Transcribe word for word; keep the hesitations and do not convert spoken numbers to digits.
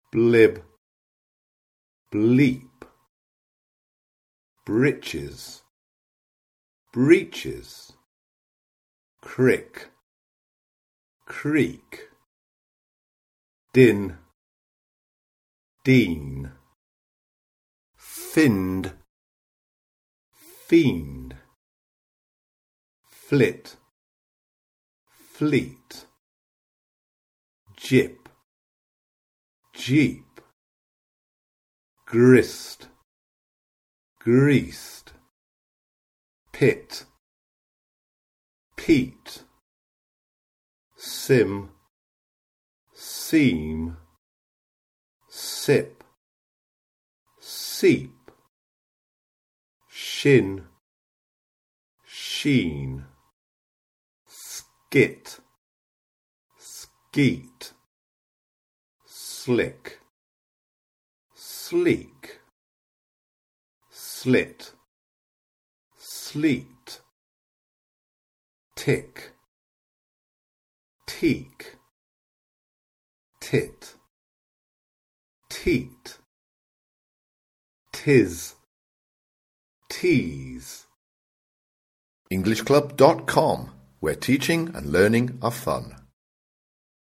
blib, bleep, breeches, breeches, crick, creek, din, dean, find, fiend, flit, fleet, jip, jeep, grist, greased, pit, peat, sim, seam, sip, seep, shin, sheen, skit, skeet, slick, sleek, slit, sleet, tick, teak, tit, teat, tis, tease. English Club dot com, where teaching and learning are fun.